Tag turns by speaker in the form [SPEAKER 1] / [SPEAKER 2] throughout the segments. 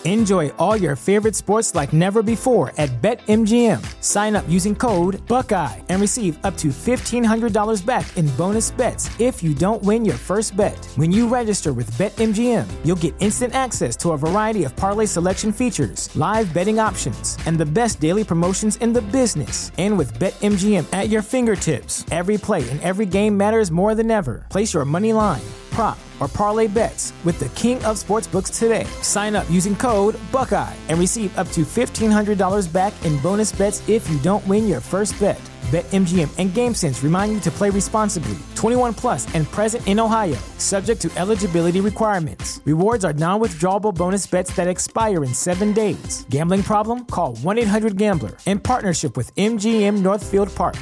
[SPEAKER 1] Enjoy all your favorite sports like never before at BetMGM. Sign up using code Buckeye and receive up to $1,500 back in bonus bets if you don't win your first bet. When you register with BetMGM, you'll get instant access to a variety of parlay selection features, live betting options, and the best daily promotions in the business. And with BetMGM at your fingertips, every play and every game matters more than ever. Place your money line, prop, or parlay bets with the king of sportsbooks today. Sign up using code Buckeye and receive up to $1,500 back in bonus bets if you don't win your first bet. BetMGM and GameSense remind you to play responsibly. 21 plus and present in Ohio, subject to eligibility requirements. Rewards are non-withdrawable bonus bets that expire in 7 days. Gambling problem? Call 1-800-GAMBLER. In partnership with MGM Northfield Park.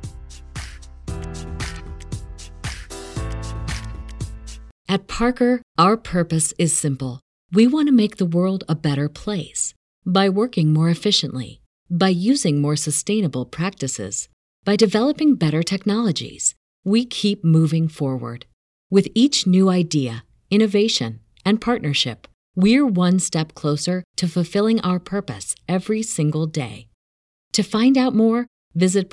[SPEAKER 2] At Parker, our purpose is simple. We want to make the world a better place by working more efficiently, by using more sustainable practices, by developing better technologies. We keep moving forward. With each new idea, innovation, and partnership, we're one step closer to fulfilling our purpose every single day. To find out more, visit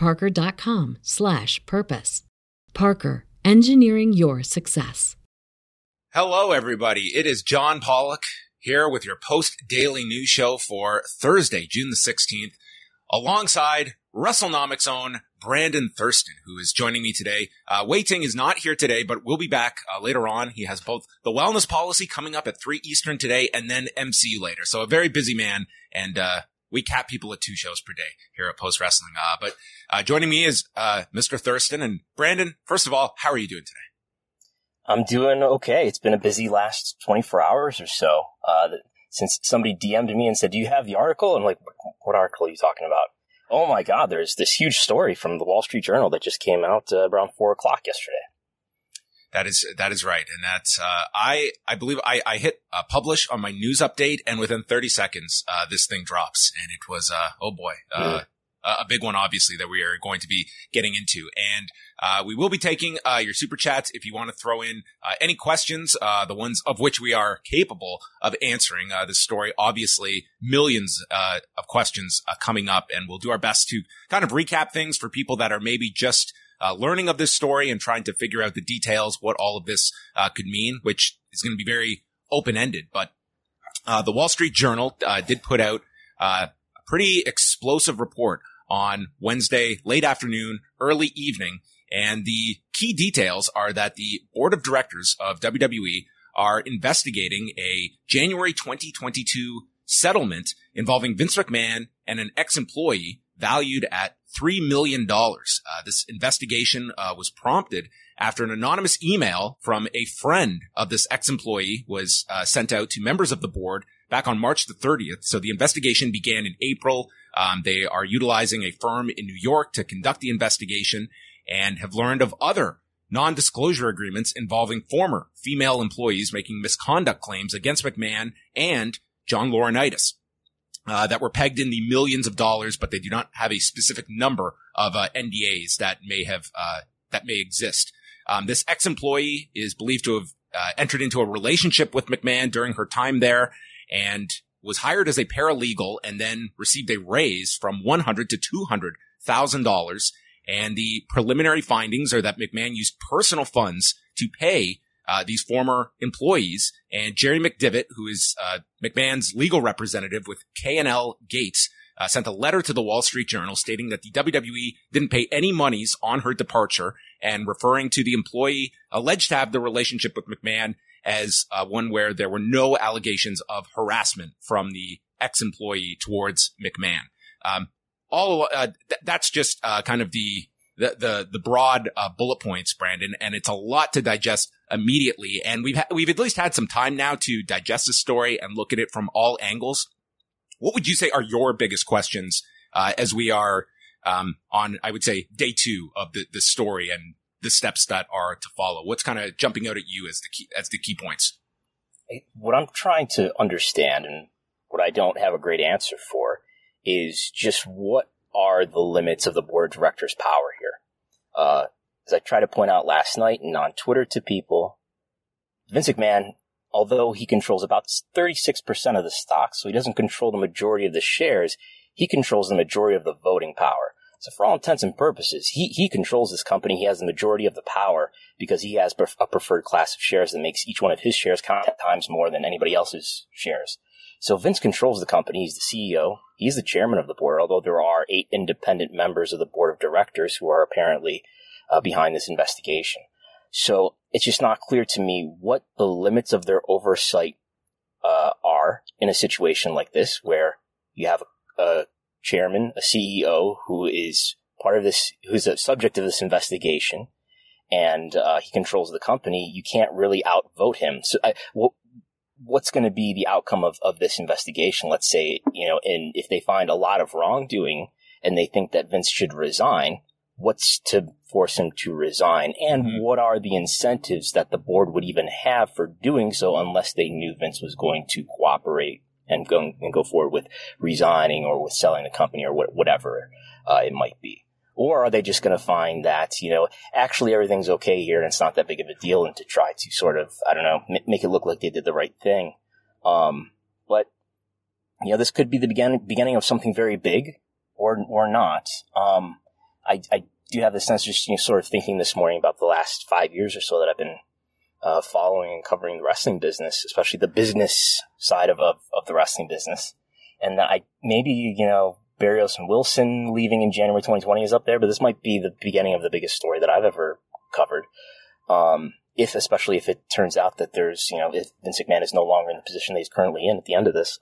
[SPEAKER 2] parker.com/purpose. Parker, engineering your success.
[SPEAKER 3] Hello, everybody. It is John Pollock here with your post-daily news show for Thursday, June the 16th, alongside WrestleNomics' own Brandon Thurston, who is joining me today. Wei Ting is not here today, but will be back later on. He has both the wellness policy coming up at 3 Eastern today and then MC later. So a very busy man, and we cap people at 2 shows per day here at Post Wrestling. But joining me is Mr. Thurston. And Brandon, first of all, how are you doing today?
[SPEAKER 4] I'm doing okay. It's been a busy last 24 hours or so since somebody DM'd me and said, "Do you have the article?" I'm like, "What article are you talking about?" Oh my God, there's this huge story from the Wall Street Journal that just came out around 4 o'clock yesterday.
[SPEAKER 3] That is right. And that's, I believe I hit publish on my news update, and within 30 seconds, this thing drops. And it was, oh boy, a big one, obviously, that we are going to be getting into. And we will be taking your super chats if you want to throw in any questions, the ones of which we are capable of answering. This story, obviously, millions of questions coming up, and we'll do our best to kind of recap things for people that are maybe just learning of this story and trying to figure out the details, what all of this could mean, which is going to be very open-ended. But the Wall Street Journal did put out a pretty explosive report on Wednesday, late afternoon, early evening. And the key details are that the board of directors of WWE are investigating a January 2022 settlement involving Vince McMahon and an ex-employee valued at $3 million. This investigation was prompted after an anonymous email from a friend of this ex-employee was sent out to members of the board back on March the 30th. So the investigation began in April. They are utilizing a firm in New York to conduct the investigation and have learned of other non-disclosure agreements involving former female employees making misconduct claims against McMahon and John Laurinaitis that were pegged in the millions of dollars, but they do not have a specific number of NDAs that may exist. This ex-employee is believed to have entered into a relationship with McMahon during her time there and was hired as a paralegal and then received a raise from $100,000 to $200,000. And the preliminary findings are that McMahon used personal funds to pay these former employees. And Jerry McDevitt, who is McMahon's legal representative with K&L Gates, sent a letter to the Wall Street Journal stating that the WWE didn't pay any monies on her departure and referring to the employee alleged to have the relationship with McMahon as one where there were no allegations of harassment from the ex-employee towards McMahon. That's just kind of the broad bullet points, Brandon, and it's a lot to digest immediately. And we've at least had some time now to digest the story and look at it from all angles. What would you say are your biggest questions as we are on, I would say, day 2 of the story and the steps that are to follow? What's kind of jumping out at you as the key points?
[SPEAKER 4] What I'm trying to understand, and what I don't have a great answer for, is just what are the limits of the board of directors' power here. As I tried to point out last night and on Twitter to people, Vince McMahon although he controls about 36% of the stock, so he doesn't control the majority of the shares, he controls the majority of the voting power. So for all intents and purposes, he controls this company. He has the majority of the power because he has a preferred class of shares that makes each one of his shares count 10 times more than anybody else's shares. So Vince controls the company. He's the CEO. He's the chairman of the board, although there are 8 independent members of the board of directors who are apparently behind this investigation. So it's just not clear to me what the limits of their oversight are in a situation like this, where you have a chairman, a CEO who is part of this, who's a subject of this investigation, and he controls the company. You can't really outvote him. So what's going to be the outcome of this investigation? Let's say, and if they find a lot of wrongdoing and they think that Vince should resign, what's to force him to resign? And what are the incentives that the board would even have for doing so unless they knew Vince was going to cooperate and go forward with resigning or with selling the company or whatever it might be? Or are they just going to find that, actually everything's okay here and it's not that big of a deal, and to try to sort of, I don't know, make it look like they did the right thing? But, this could be the beginning of something very big or not. I do have the sense, just sort of thinking this morning about the last 5 years or so that I've been following and covering the wrestling business, especially the business side of the wrestling business. And maybe, Barrios and Wilson leaving in January 2020 is up there, but this might be the beginning of the biggest story that I've ever covered. Especially if it turns out that there's, if Vince McMahon is no longer in the position that he's currently in at the end of this.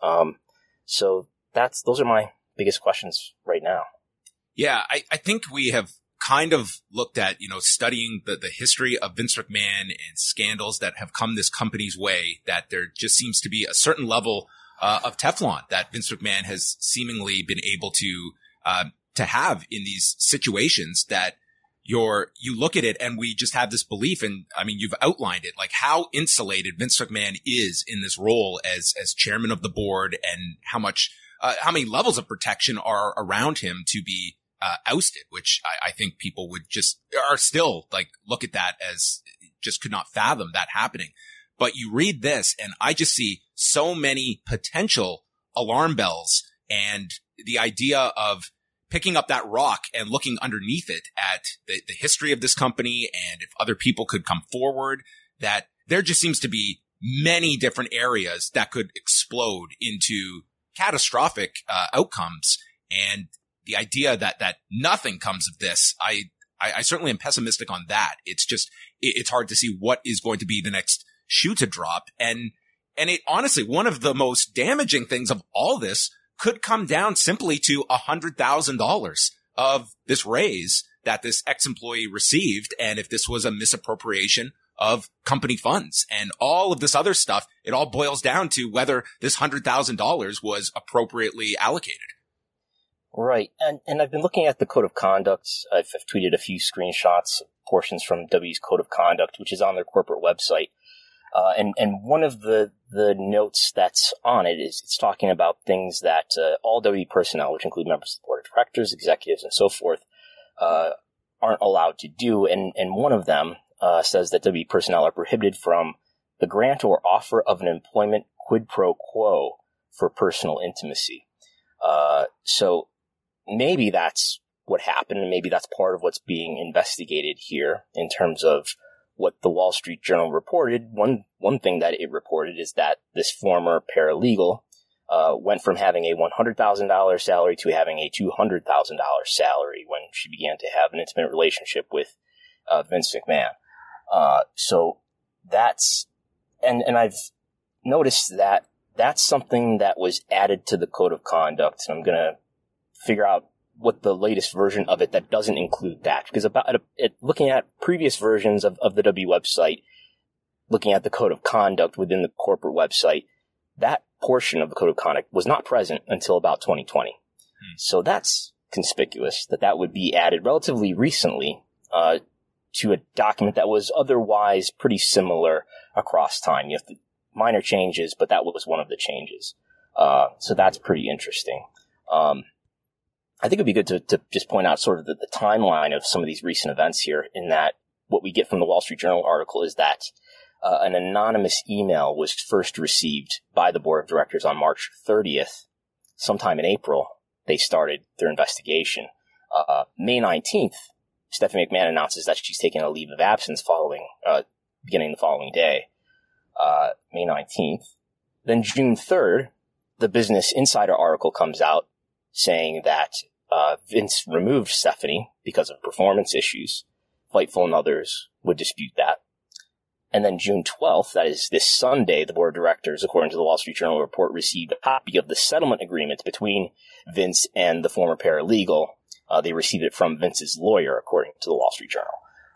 [SPEAKER 4] So those are my biggest questions right now.
[SPEAKER 3] Yeah, I think we have kind of looked at, studying the history of Vince McMahon and scandals that have come this company's way, that there just seems to be a certain level of Teflon that Vince McMahon has seemingly been able to have in these situations, that you look at it and we just have this belief. And I mean, you've outlined it, like how insulated Vince McMahon is in this role as chairman of the board, and how many levels of protection are around him to be ousted, which I think people are still like, look at that as just could not fathom that happening. But you read this and I just see so many potential alarm bells, and the idea of picking up that rock and looking underneath it at the history of this company, and if other people could come forward, that there just seems to be many different areas that could explode into catastrophic outcomes. And the idea that nothing comes of this, I certainly am pessimistic on that. It's hard to see what is going to be the next shoe to drop. And it honestly, one of the most damaging things of all this could come down simply to $100,000 of this raise that this ex-employee received. And if this was a misappropriation of company funds and all of this other stuff, it all boils down to whether this $100,000 was appropriately allocated.
[SPEAKER 4] Right. And I've been looking at the code of conduct. I've tweeted a few screenshots, portions from W's code of conduct, which is on their corporate website. And one of the notes that's on it is it's talking about things that all W personnel, which include members of the board of directors, executives, and so forth, aren't allowed to do. And one of them says that W personnel are prohibited from the grant or offer of an employment quid pro quo for personal intimacy. So maybe that's what happened, and maybe that's part of what's being investigated here in terms of what the Wall Street Journal reported. One thing that it reported is that this former paralegal went from having a $100,000 salary to having a $200,000 salary when she began to have an intimate relationship with Vince McMahon. So that's, and I've noticed that that's something that was added to the code of conduct, and I'm going to figure out what the latest version of it that doesn't include that. Because looking at previous versions of the W website, looking at the code of conduct within the corporate website, that portion of the code of conduct was not present until about 2020. So that's conspicuous that would be added relatively recently to a document that was otherwise pretty similar across time. You have the minor changes, but that was one of the changes. So that's pretty interesting. I think it'd be good to just point out sort of the timeline of some of these recent events here, in that what we get from the Wall Street Journal article is that an anonymous email was first received by the board of directors on March 30th. Sometime in April, they started their investigation. May 19th, Stephanie McMahon announces that she's taking a leave of absence beginning the following day, May 19th. Then June 3rd, the Business Insider article comes out saying that Vince removed Stephanie because of performance issues. Fightful and others would dispute that. And then June 12th, that is this Sunday, the board of directors, according to the Wall Street Journal report, received a copy of the settlement agreement between Vince and the former paralegal. They received it from Vince's lawyer, according to the Wall Street Journal.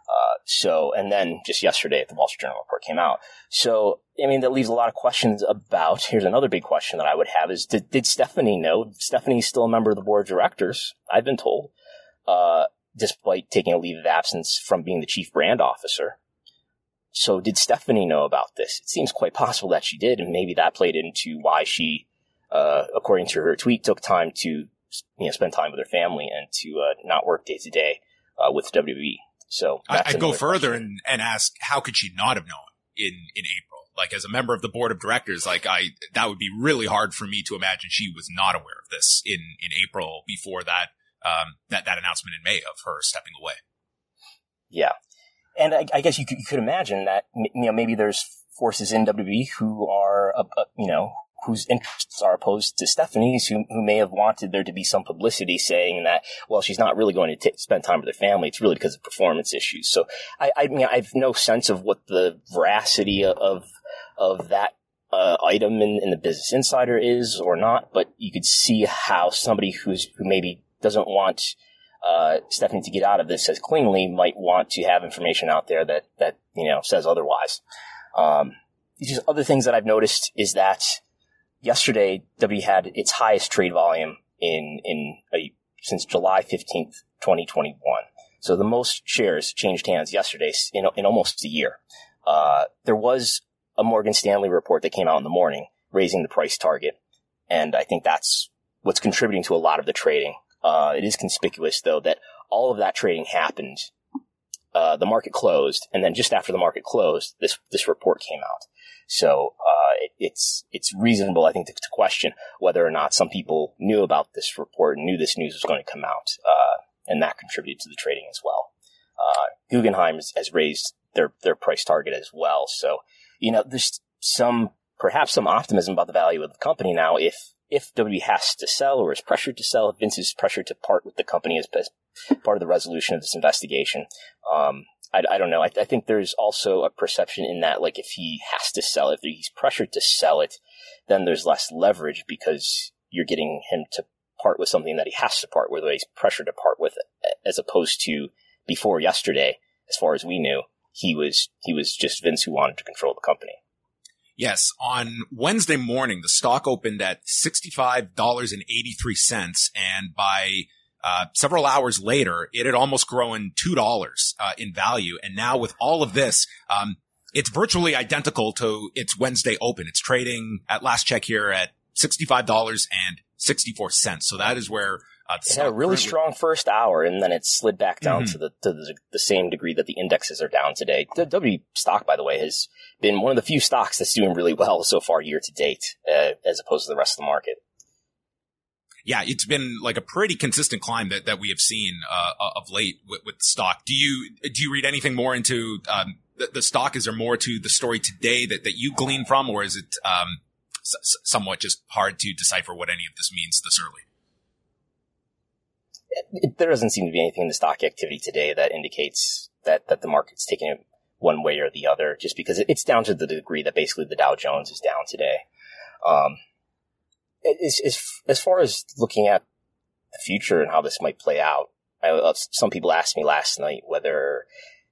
[SPEAKER 4] And then just yesterday, the Wall Street Journal report came out. So, I mean, that leaves a lot of questions about, here's another big question that I would have is, did Stephanie know? Stephanie's still a member of the board of directors, I've been told, despite taking a leave of absence from being the chief brand officer. So did Stephanie know about this? It seems quite possible that she did, and maybe that played into why she, according to her tweet, took time to spend time with her family and to not work day to day with WWE. So
[SPEAKER 3] I'd go further and ask, how could she not have known in April? Like, as a member of the board of directors, that would be really hard for me to imagine she was not aware of this in April before that announcement in May of her stepping away.
[SPEAKER 4] Yeah. And I guess you could imagine that, maybe there's forces in WWE who are, whose interests are opposed to Stephanie's, who may have wanted there to be some publicity saying that, well, she's not really going to spend time with her family. It's really because of performance issues. So I have no sense of what the veracity of that item in the Business Insider is or not, but you could see how somebody who maybe doesn't want Stephanie to get out of this as cleanly might want to have information out there that says otherwise. Just other things that I've noticed is that yesterday W had its highest trade volume since July 15th, 2021. So the most shares changed hands yesterday in almost a year. There was a Morgan Stanley report that came out in the morning raising the price target, and I think that's what's contributing to a lot of the trading. It is conspicuous, though, that all of that trading happened. The market closed, and then just after the market closed, this report came out. So it's reasonable, I think, to question whether or not some people knew about this report and knew this news was going to come out, and that contributed to the trading as well. Guggenheim has raised their price target as well. So there's perhaps some optimism about the value of the company now if WWE has to sell or is pressured to sell, if Vince is pressured to part with the company as part of the resolution of this investigation. I don't know. I think there's also a perception in that, like, if he has to sell, if he's pressured to sell it, then there's less leverage because you're getting him to part with something that he has to part with, or he's pressured to part with it, as opposed to before yesterday, as far as we knew, he was just Vince who wanted to control the company.
[SPEAKER 3] Yes. On Wednesday morning, the stock opened at $65.83. And by several hours later, it had almost grown $2 in value. And now with all of this, it's virtually identical to its Wednesday open. It's trading at last check here at $65.64. So that is where
[SPEAKER 4] it had a really strong first hour, and then it slid back down to the same degree that the indexes are down today. The W stock, by the way, has been one of the few stocks that's doing really well so far year to date, as opposed to the rest of the market.
[SPEAKER 3] Yeah, it's been like a pretty consistent climb that we have seen of late with the stock. Do you read anything more into the stock? Is there more to the story today that you glean from, or is it somewhat just hard to decipher what any of this means this early?
[SPEAKER 4] There doesn't seem to be anything in the stock activity today that indicates that the market's taking it one way or the other, just because it's down to the degree that basically the Dow Jones is down today. As far as looking at the future and how this might play out, some people asked me last night what are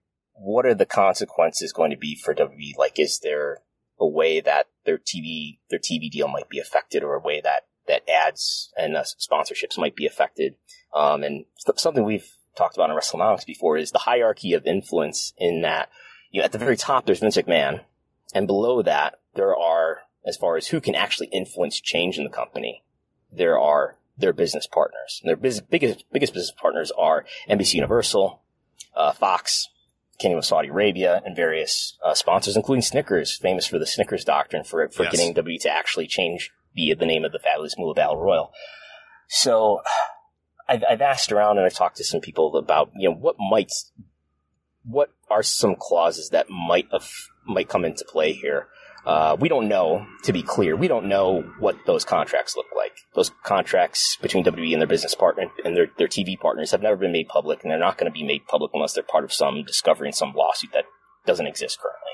[SPEAKER 4] the consequences going to be for WWE? Like, is there a way that their TV deal might be affected, or a way that ads and sponsorships might be affected? And something we've talked about in WrestleNomics before is the hierarchy of influence, in that, at the very top, there's Vince McMahon, and below that, there are, as far as who can actually influence change in the company, there are their business partners. And their biggest business partners are NBC Universal, Fox, Kingdom of Saudi Arabia and various sponsors, including Snickers, famous for the Snickers doctrine for
[SPEAKER 3] Yes.
[SPEAKER 4] getting WWE to actually change the name of the Fabulous Moolah Battle Royal. So I've asked around and I've talked to some people about, what are some clauses that might come into play here. We don't know, to be clear, we don't know what those contracts look like. Those contracts between WWE and their business partner and their TV partners have never been made public, and they're not going to be made public unless they're part of some discovery in some lawsuit that doesn't exist currently.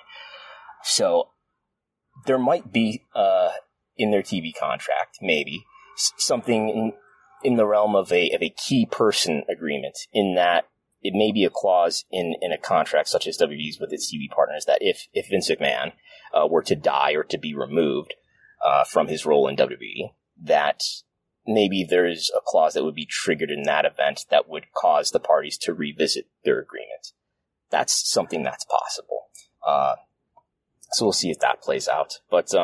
[SPEAKER 4] So there might be, in their TV contract, maybe, something in the realm of a key person agreement, in that it may be a clause in a contract such as WWE's with its TV partners that if Vince McMahon were to die or to be removed from his role in WWE, that maybe there's a clause that would be triggered in that event that would cause the parties to revisit their agreement. That's something that's possible. So we'll see if that plays out. But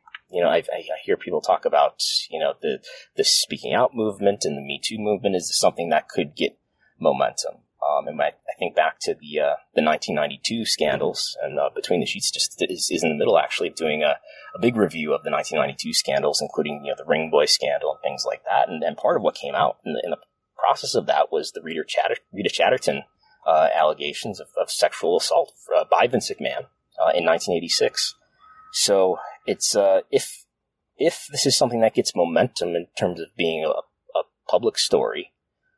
[SPEAKER 4] I hear people talk about the speaking out movement and the Me Too movement is something that could get momentum. And I think back to the 1992 scandals, and Between the Sheets just is in the middle, actually, of doing a big review of the 1992 scandals, including the Ring Boy scandal and things like that. And part of what came out in the process of that was the Rita Chatterton allegations of sexual assault by Vince McMahon in 1986. So it's if this is something that gets momentum in terms of being a public story,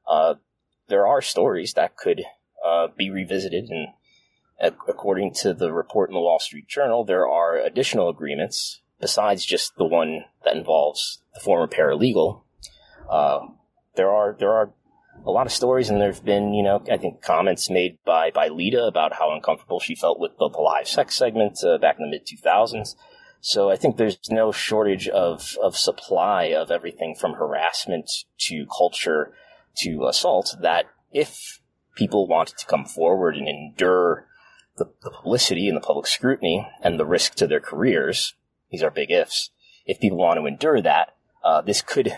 [SPEAKER 4] there are stories that could be revisited, and according to the report in the Wall Street Journal, there are additional agreements besides just the one that involves the former paralegal. There are a lot of stories, and there've been, I think comments made by Lita about how uncomfortable she felt with the live sex segment back in the mid-2000s. So I think there's no shortage of supply of everything from harassment to culture to assault, that if people wanted to come forward and endure the publicity and the public scrutiny and the risk to their careers, these are big ifs, if people want to endure that, this could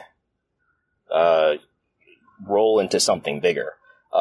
[SPEAKER 4] roll into something bigger.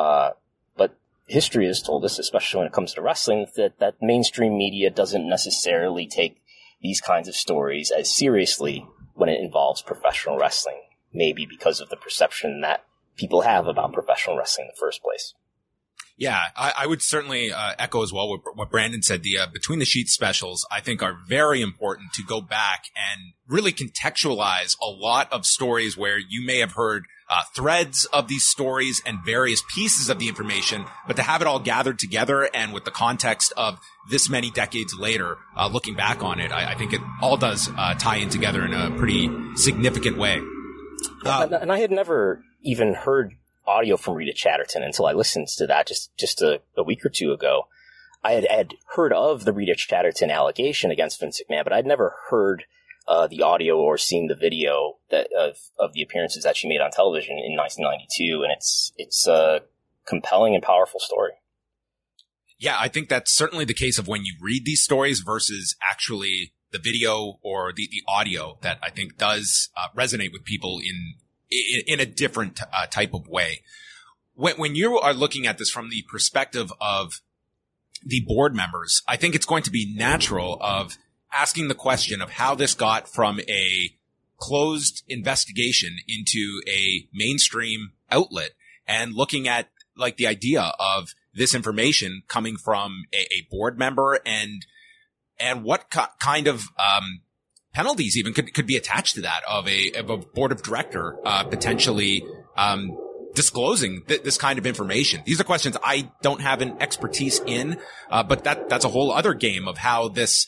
[SPEAKER 4] But history has told us, especially when it comes to wrestling, that mainstream media doesn't necessarily take these kinds of stories as seriously when it involves professional wrestling, maybe because of the perception that people have about professional wrestling in the first place.
[SPEAKER 3] Yeah, I would certainly echo as well what Brandon said. The Between the Sheets specials, I think, are very important to go back and really contextualize a lot of stories where you may have heard threads of these stories and various pieces of the information, but to have it all gathered together and with the context of this many decades later, looking back on it, I think it all does tie in together in a pretty significant way.
[SPEAKER 4] And I had never even heard audio from Rita Chatterton until I listened to that just a week or two ago. I had heard of the Rita Chatterton allegation against Vince McMahon, but I'd never heard the audio or seen the video of the appearances that she made on television in 1992, and it's a compelling and powerful story.
[SPEAKER 3] Yeah, I think that's certainly the case of when you read these stories versus actually the video or the audio, that I think does resonate with people in a different type of way. When you are looking at this from the perspective of the board members, I think it's going to be natural of asking the question of how this got from a closed investigation into a mainstream outlet, and looking at like the idea of this information coming from a board member and what kind of penalties even could be attached to that of a board of director potentially disclosing this kind of information. These are questions I don't have an expertise in, but that's a whole other game of how this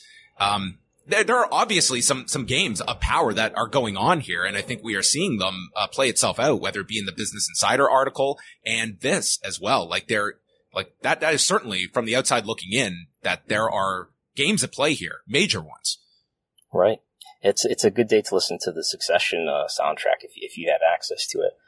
[SPEAKER 3] there are obviously some games of power that are going on here, and I think we are seeing them play itself out, whether it be in the Business Insider article and this as well. That is certainly from the outside looking in, that there are games at play here, major ones.
[SPEAKER 4] Right. It's a good day to listen to the Succession soundtrack if you have access to it.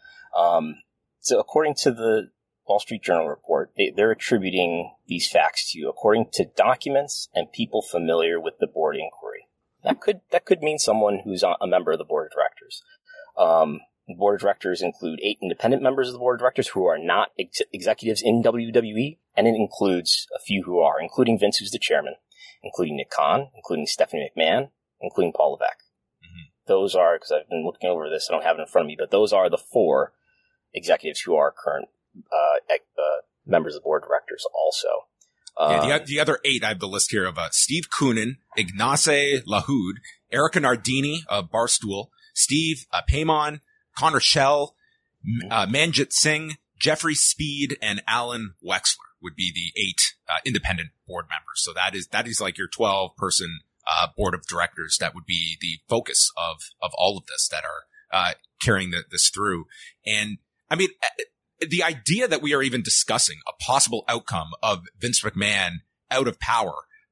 [SPEAKER 4] So according to the Wall Street Journal report, they're attributing these facts to, according to documents and people familiar with the board inquiry. That could mean someone who's a member of the board of directors. The board of directors include 8 independent members of the board of directors who are not executives in WWE, and it includes a few who are, including Vince, who's the chairman, including Nick Khan, including Stephanie McMahon, including Paul Levesque. Those are, because I've been looking over this, I don't have it in front of me, but those are the 4 executives who are current members of the board of directors also.
[SPEAKER 3] The other 8, I have the list here of Steve Koonin, Ignace Lahoud, Erica Nardini of Barstool, Steve Paimon, Connor Schell, Manjit Singh, Jeffrey Speed, and Alan Wexler would be the 8 independent board members. So that is like your 12-person board of directors that would be the focus of all of this, that are carrying this through. And I mean, the idea that we are even discussing a possible outcome of Vince McMahon out of power,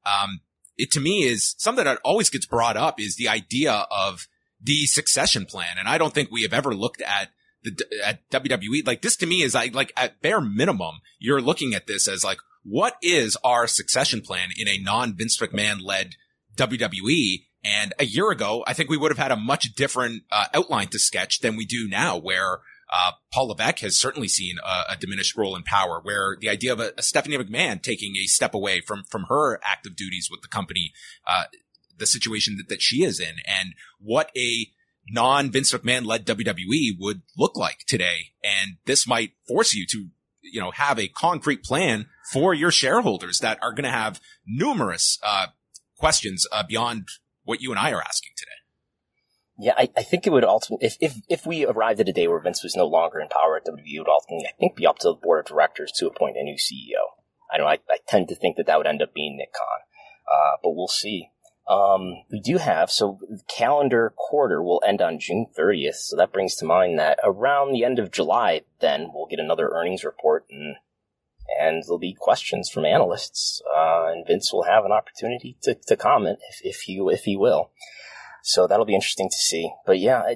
[SPEAKER 3] it to me is something that always gets brought up, is the idea of the succession plan. And I don't think we have ever looked at at WWE. Like, this to me is like at bare minimum, you're looking at this as like, what is our succession plan in a non-Vince McMahon led WWE? And a year ago, I think we would have had a much different outline to sketch than we do now, where Paul Levesque has certainly seen a diminished role in power, where the idea of a Stephanie McMahon taking a step away from her active duties with the company, the situation that she is in, and what a non-Vince McMahon-led WWE would look like today. And this might force you to, have a concrete plan for your shareholders that are going to have numerous questions beyond what you and I are asking today.
[SPEAKER 4] Yeah, I think it would ultimately, if we arrived at a day where Vince was no longer in power at WWE, it would ultimately, I think, be up to the board of directors to appoint a new CEO. I tend to think that would end up being Nick Khan, but we'll see. We do have, so the calendar quarter will end on June 30th. So that brings to mind that around the end of July, then we'll get another earnings report, and there'll be questions from analysts, and Vince will have an opportunity to comment if he will. So that'll be interesting to see. But yeah,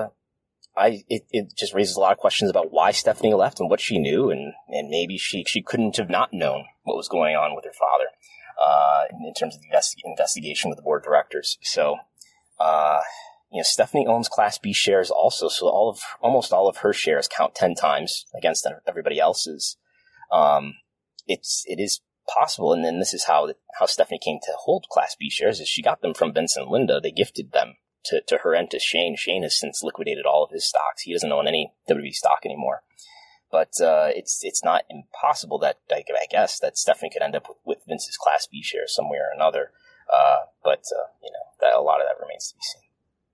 [SPEAKER 4] it just raises a lot of questions about why Stephanie left and what she knew, and maybe she couldn't have not known what was going on with her father. In terms of the investigation with the board of directors. So, Stephanie owns Class B shares also, so almost all of her shares count 10 times against everybody else's. It is possible, and then this is how Stephanie came to hold Class B shares, is she got them from Vince and Linda. They gifted them to her and to Shane. Shane has since liquidated all of his stocks. He doesn't own any WWE stock anymore. But it's not impossible that, I guess, that Stephanie could end up with Vince's Class B shares somewhere or another. But that a lot of that remains to be seen.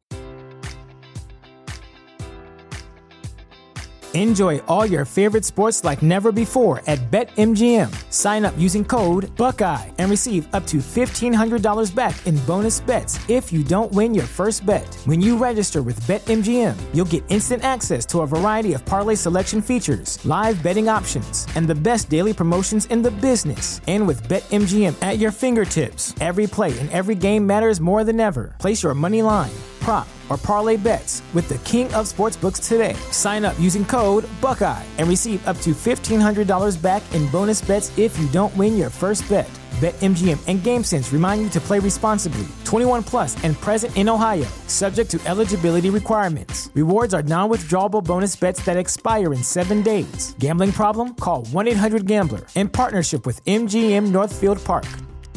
[SPEAKER 1] Enjoy all your favorite sports like never before at BetMGM. Sign up using code Buckeye and receive up to $1,500 back in bonus bets if you don't win your first bet. When you register with BetMGM, you'll get instant access to a variety of parlay selection features, live betting options, and the best daily promotions in the business. And with BetMGM at your fingertips, every play and every game matters more than ever. Place your money line, prop, or parlay bets with the king of sportsbooks today. Sign up using code Buckeye and receive up to $1,500 back in bonus bets if you don't win your first bet. BetMGM and GameSense remind you to play responsibly. 21 plus and present in Ohio, subject to eligibility requirements. Rewards are non-withdrawable bonus bets that expire in 7 days. Gambling problem? Call 1-800-GAMBLER. In partnership with MGM Northfield Park.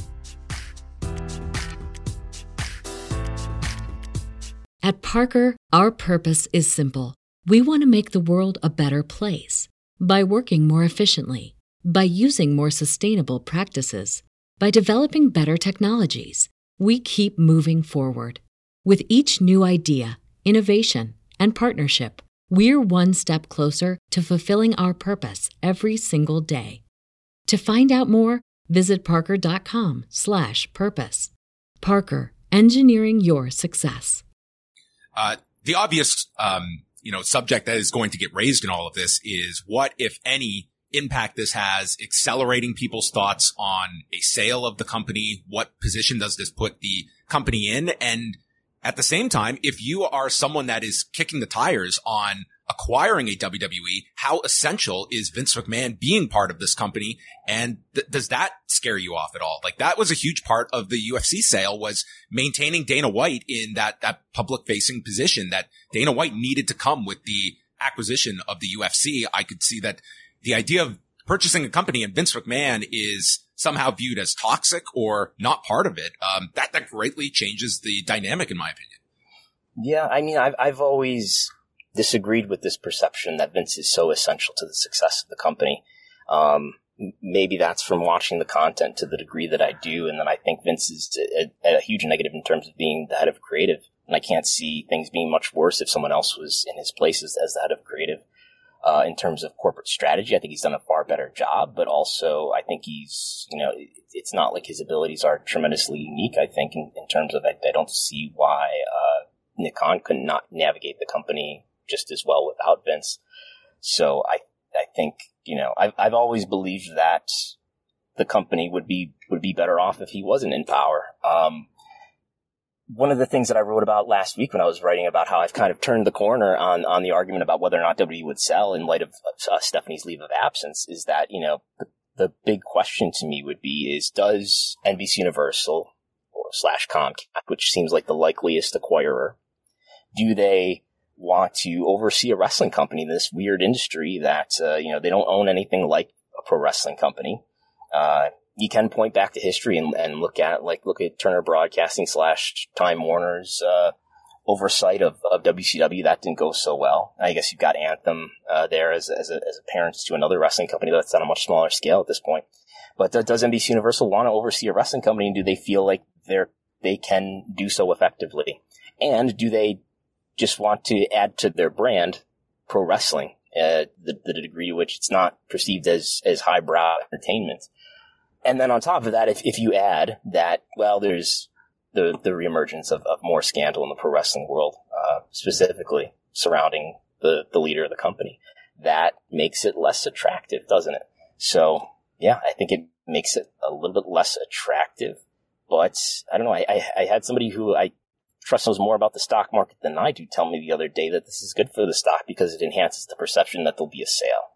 [SPEAKER 2] At Parker, our purpose is simple. We want to make the world a better place by working more efficiently, by using more sustainable practices, by developing better technologies. We keep moving forward. With each new idea, innovation, and partnership, we're one step closer to fulfilling our purpose every single day. To find out more, visit parker.com/purpose. Parker, engineering your success.
[SPEAKER 3] The obvious, subject that is going to get raised in all of this is what, if any, impact this has accelerating people's thoughts on a sale of the company. What position does this put the company in? And at the same time, if you are someone that is kicking the tires on acquiring a WWE, how essential is Vince McMahon being part of this company? And does that scare you off at all? Like, that was a huge part of the UFC sale, was maintaining Dana White in that public facing position, that Dana White needed to come with the acquisition of the UFC. I could see that the idea of purchasing a company and Vince McMahon is somehow viewed as toxic or not part of it. That greatly changes the dynamic, in my opinion.
[SPEAKER 4] Yeah. I mean, I've always disagreed with this perception that Vince is so essential to the success of the company. Maybe that's from watching the content to the degree that I do. And then I think Vince is a huge negative in terms of being the head of creative. And I can't see things being much worse if someone else was in his place as the head of creative. In terms of corporate strategy, I think he's done a far better job, but also I think he's, it's not like his abilities are tremendously unique. I think in terms of, I don't see why, Nick Khan could not navigate the company just as well without Vince. So I think, I've always believed that the company would be better off if he wasn't in power. One of the things that I wrote about last week when I was writing about how I've kind of turned the corner on the argument about whether or not WWE would sell in light of Stephanie's leave of absence is that, the big question to me would be is, does NBC Universal or / Comcast, which seems like the likeliest acquirer, do they want to oversee a wrestling company in this weird industry that, they don't own anything like a pro wrestling company? You can point back to history and look at Turner Broadcasting / Time Warner's oversight of WCW. That didn't go so well. I guess you've got Anthem there as a parent to another wrestling company that's on a much smaller scale at this point. But does NBC Universal want to oversee a wrestling company, and do they feel like they can do so effectively? And do they just want to add to their brand pro wrestling, the degree to which it's not perceived as highbrow entertainment? And then on top of that, if you add that, well, there's the reemergence of more scandal in the pro wrestling world, specifically surrounding the leader of the company, that makes it less attractive, doesn't it? So, yeah, I think it makes it a little bit less attractive. But I don't know. I had somebody who I trust knows more about the stock market than I do tell me the other day that this is good for the stock because it enhances the perception that there'll be a sale.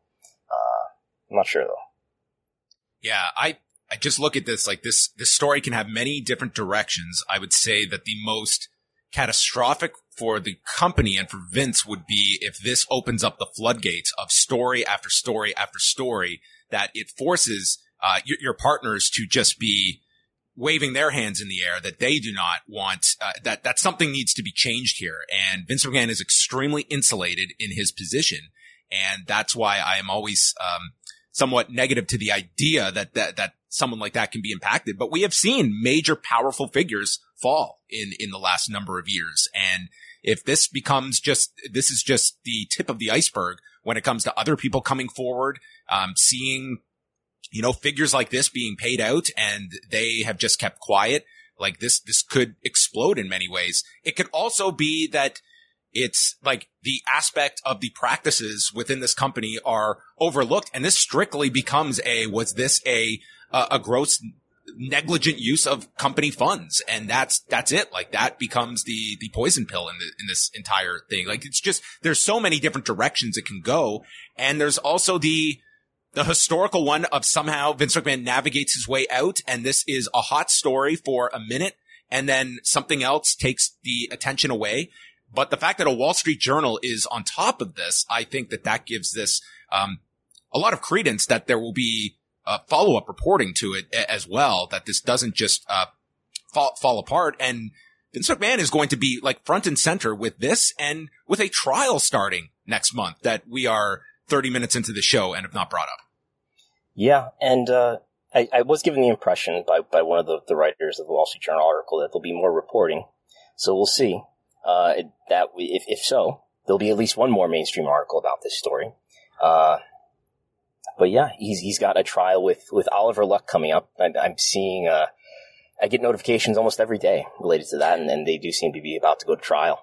[SPEAKER 4] I'm not sure, though.
[SPEAKER 3] Yeah, I just look at this, like this story can have many different directions. I would say that the most catastrophic for the company and for Vince would be if this opens up the floodgates of story after story after story, that it forces your partners to just be waving their hands in the air, that they do not want, that something needs to be changed here. And Vince McMahon is extremely insulated in his position. And that's why I am always somewhat negative to the idea that someone like that can be impacted. But we have seen major powerful figures fall in the last number of years. And if this becomes this is just the tip of the iceberg when it comes to other people coming forward, seeing, figures like this being paid out and they have just kept quiet, like this could explode in many ways. It could also be that it's like the aspect of the practices within this company are overlooked, and this strictly becomes was this a gross negligent use of company funds, and that's it. Like that becomes the poison pill in this entire thing. Like it's just, there's so many different directions it can go, and there's also the historical one of somehow Vince McMahon navigates his way out, and this is a hot story for a minute, and then something else takes the attention away. But the fact that a Wall Street Journal is on top of this, I think that gives this a lot of credence that there will be follow-up reporting to it as well, that this doesn't just fall apart. And Vince McMahon is going to be like front and center with this, and with a trial starting next month that we are 30 minutes into the show and have not brought up.
[SPEAKER 4] Yeah, and I was given the impression by one of the writers of the Wall Street Journal article that there'll be more reporting. So we'll see. If so, there'll be at least one more mainstream article about this story. But yeah, he's got a trial with Oliver Luck coming up. I'm seeing, I get notifications almost every day related to that, and they do seem to be about to go to trial.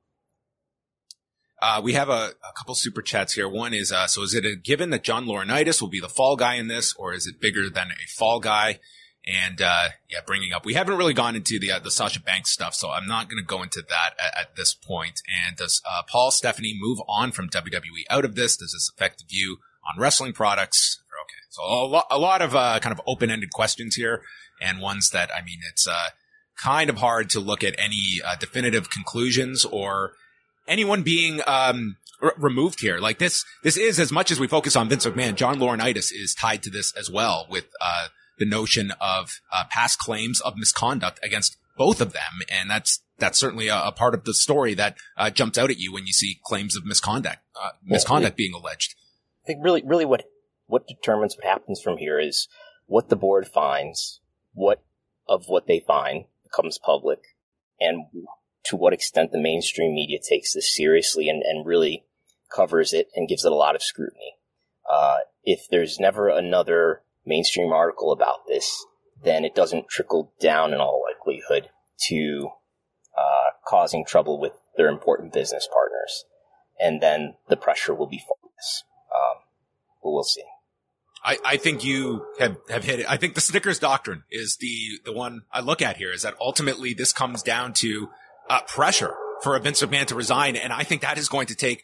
[SPEAKER 3] We have a couple super chats here. One is, so is it a given that John Laurinaitis will be the fall guy in this, or is it bigger than a fall guy? And, bringing up, we haven't really gone into the Sasha Banks stuff, so I'm not going to go into that at this point. And does, Paul Stephanie move on from WWE out of this? Does this affect the view on wrestling products? Okay. So a lot of, kind of open-ended questions here, and ones that, I mean, it's, kind of hard to look at any, definitive conclusions or anyone being, removed here. Like this is, as much as we focus on Vince McMahon, John Laurinaitis is tied to this as well, with, the notion of past claims of misconduct against both of them. And that's certainly a part of the story that jumps out at you when you see claims of misconduct being alleged.
[SPEAKER 4] I think really what determines what happens from here is what the board finds, what they find becomes public, and to what extent the mainstream media takes this seriously and really covers it and gives it a lot of scrutiny. If there's never another mainstream article about this, then it doesn't trickle down in all likelihood to causing trouble with their important business partners. And then the pressure will be for this. But we'll see.
[SPEAKER 3] I think you have hit it. I think the Snickers doctrine is the one I look at here, is that ultimately this comes down to pressure for a Vince McMahon to resign. And I think that is going to take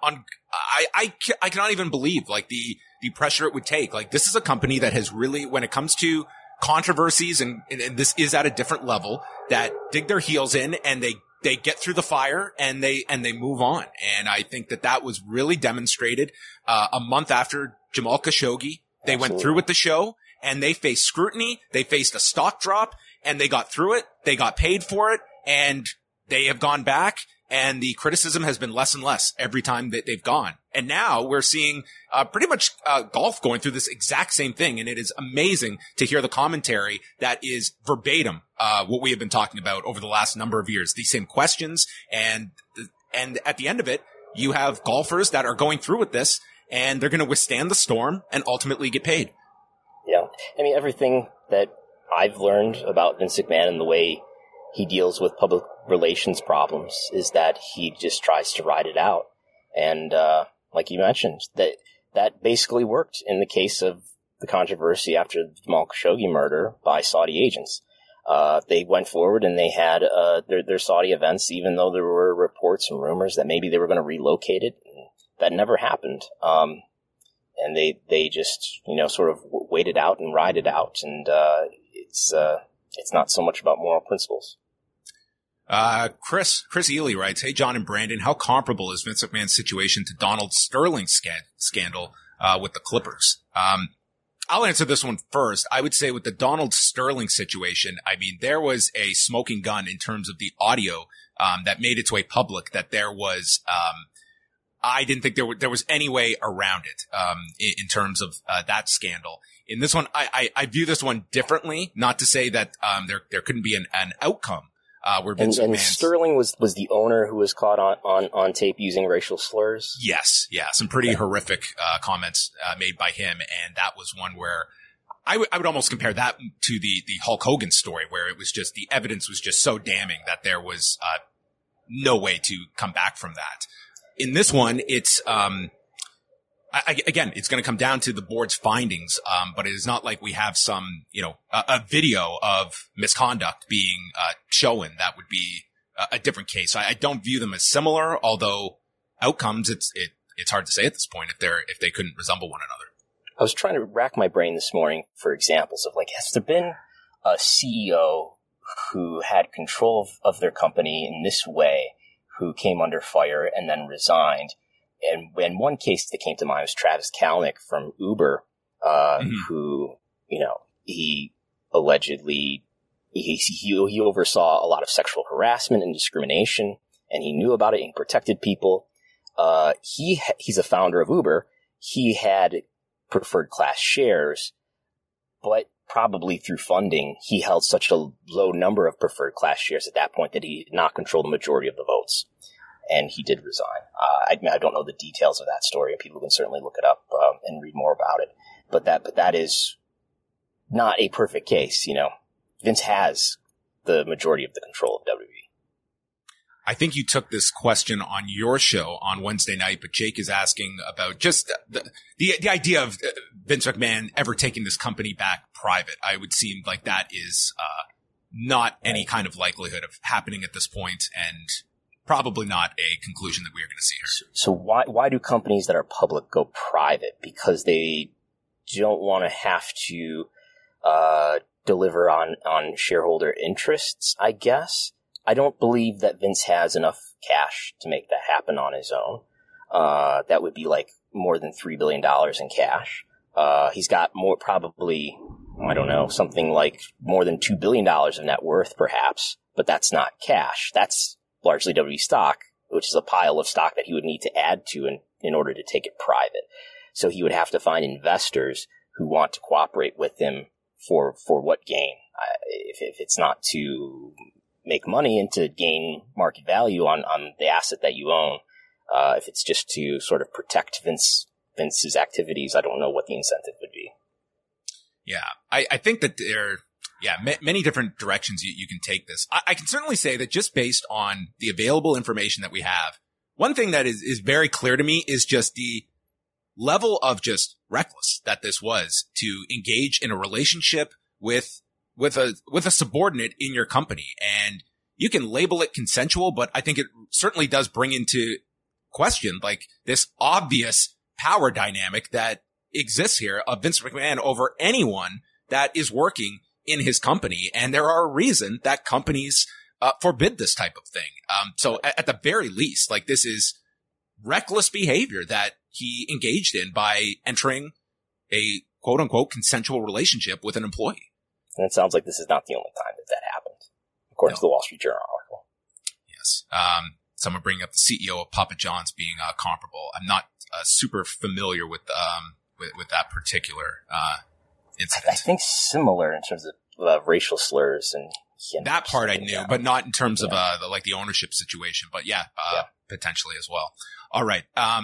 [SPEAKER 3] I cannot even believe like the pressure it would take. Like, this is a company that has really, when it comes to controversies, and this is at a different level, that dig their heels in and they get through the fire and they move on. And I think that was really demonstrated, a month after Jamal Khashoggi. They went through with the show and they faced scrutiny. They faced a stock drop and they got through it. They got paid for it, and they have gone back, and the criticism has been less and less every time that they've gone. And now we're seeing pretty much golf going through this exact same thing. And it is amazing to hear the commentary that is verbatim what we have been talking about over the last number of years. These same questions. And at the end of it, you have golfers that are going through with this, and they're going to withstand the storm and ultimately get paid.
[SPEAKER 4] Yeah. I mean, everything that I've learned about Vince McMahon and the way he deals with public relations problems is that he just tries to ride it out. And like you mentioned, that basically worked in the case of the controversy after the Jamal Khashoggi murder by Saudi agents. They went forward and they had their Saudi events, even though there were reports and rumors that maybe they were going to relocate it. That never happened. And they just, sort of wait it out and ride it out. And it's not so much about moral principles.
[SPEAKER 3] Chris Ely writes, "Hey, John and Brandon, how comparable is Vince McMahon's situation to Donald Sterling's scandal with the Clippers?" I'll answer this one first. I would say with the Donald Sterling situation, I mean, there was a smoking gun in terms of the audio that made its way public, that there was I didn't think there was any way around it in terms of that scandal. In this one, I view this one differently, not to say that there couldn't be an outcome. Where Vince
[SPEAKER 4] and Sterling was the owner who was caught on tape using racial slurs.
[SPEAKER 3] Yes, yeah, some pretty horrific comments made by him, and that was one where I would almost compare that to the Hulk Hogan story, where it was just, the evidence was just so damning that there was no way to come back from that. In this one, it's again, it's going to come down to the board's findings, but it is not like we have some, a video of misconduct being shown. That would be a different case. I don't view them as similar, although outcomes, it's hard to say at this point if they couldn't resemble one another.
[SPEAKER 4] I was trying to rack my brain this morning for examples of, like, has there been a CEO who had control of their company in this way, who came under fire and then resigned? And one case that came to mind was Travis Kalanick from Uber, who, he allegedly, he oversaw a lot of sexual harassment and discrimination, and he knew about it and protected people. He's a founder of Uber. He had preferred class shares, but probably through funding, he held such a low number of preferred class shares at that point that he did not control the majority of the votes. And he did resign. I don't know the details of that story, and people can certainly look it up and read more about it. But that is not a perfect case. Vince has the majority of the control of WWE.
[SPEAKER 3] I think you took this question on your show on Wednesday night, but Jake is asking about just the idea of Vince McMahon ever taking this company back private. I would seem like that is not any kind of likelihood of happening at this point, and probably not a conclusion that we are going to see here.
[SPEAKER 4] So why do companies that are public go private? Because they don't want to have to deliver on shareholder interests, I guess. I don't believe that Vince has enough cash to make that happen on his own. That would be like more than $3 billion in cash. He's got more, probably, I don't know, something like more than $2 billion of net worth, perhaps, but that's not cash. That's largely WWE stock, which is a pile of stock that he would need to add to in order to take it private. So he would have to find investors who want to cooperate with him for what gain? If it's not to make money and to gain market value on the asset that you own, if it's just to sort of protect Vince's activities, I don't know what the incentive would be.
[SPEAKER 3] Yeah, I think that there are many different directions you can take this. I can certainly say that just based on the available information that we have, one thing that is very clear to me is just the level of just reckless that this was to engage in a relationship with a subordinate in your company. And you can label it consensual, but I think it certainly does bring into question like this obvious power dynamic that exists here of Vince McMahon over anyone that is working in his company. And there are a reason that companies forbid this type of thing. So at the very least, like this is reckless behavior that he engaged in by entering a quote unquote consensual relationship with an employee.
[SPEAKER 4] And it sounds like this is not the only time that happened, according to the Wall Street Journal article.
[SPEAKER 3] Yes. Someone bringing up the CEO of Papa John's being comparable. I'm not super familiar with that particular incident.
[SPEAKER 4] I think similar in terms of racial slurs and
[SPEAKER 3] that part I knew, but not in terms of the ownership situation. But potentially as well. All right.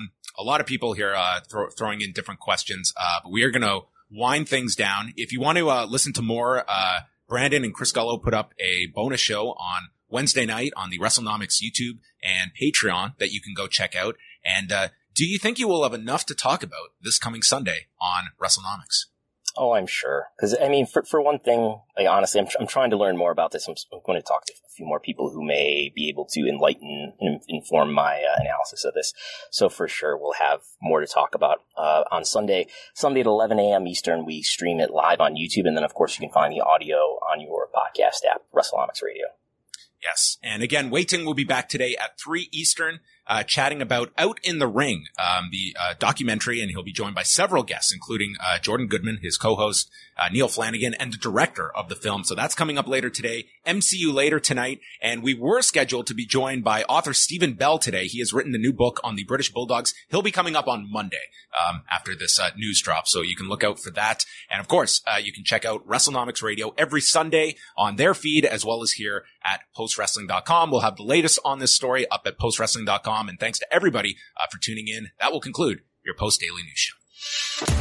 [SPEAKER 3] A lot of people here throwing in different questions, but we are going to wind things down. If you want to listen to more, Brandon and Chris Gullo put up a bonus show on Wednesday night on the WrestleNomics YouTube and Patreon that you can go check out. And do you think you will have enough to talk about this coming Sunday on WrestleNomics?
[SPEAKER 4] Oh, I'm sure. Because, I mean, for one thing, like, honestly, I'm trying to learn more about this. I'm going to talk to a few more people who may be able to enlighten and inform my analysis of this. So for sure, we'll have more to talk about on Sunday. Sunday at 11 a.m. Eastern, we stream it live on YouTube. And then, of course, you can find the audio on your podcast app, WrestleNomics Radio.
[SPEAKER 3] Yes. And again, Wai Ting will be back today at 3 Eastern, chatting about Out in the Ring, the documentary, and he'll be joined by several guests, including Jordan Goodman, his co-host, Neil Flanagan, and the director of the film. So that's coming up later today. MCU later tonight. And we were scheduled to be joined by author Stephen Bell today. He has written the new book on the British Bulldogs. He'll be coming up on Monday after this news drop. So you can look out for that. And of course, you can check out WrestleNomics Radio every Sunday on their feed, as well as here at postwrestling.com. We'll have the latest on this story up at postwrestling.com. And thanks to everybody for tuning in. That will conclude your Post Daily News Show.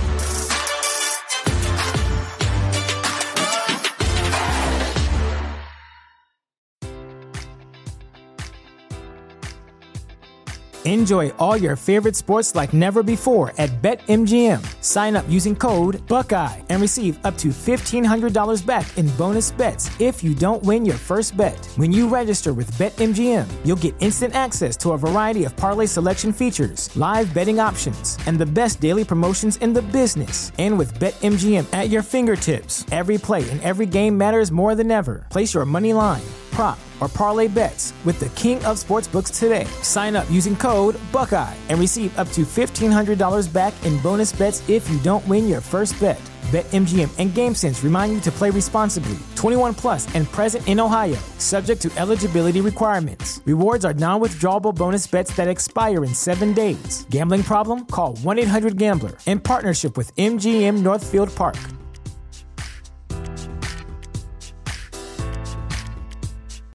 [SPEAKER 1] Enjoy all your favorite sports like never before at BetMGM. Sign up using code Buckeye and receive up to $1,500 back in bonus bets if you don't win your first bet. When you register with BetMGM, you'll get instant access to a variety of parlay selection features, live betting options, and the best daily promotions in the business. And with BetMGM at your fingertips, every play and every game matters more than ever. Place your money line, prop, or parlay bets with the king of sportsbooks today. Sign up using code Buckeye and receive up to $1,500 back in bonus bets if you don't win your first bet. BetMGM and GameSense remind you to play responsibly. 21 plus and present in Ohio, subject to eligibility requirements. Rewards are non-withdrawable bonus bets that expire in 7 days. Gambling problem? Call 1-800-GAMBLER in partnership with MGM Northfield Park.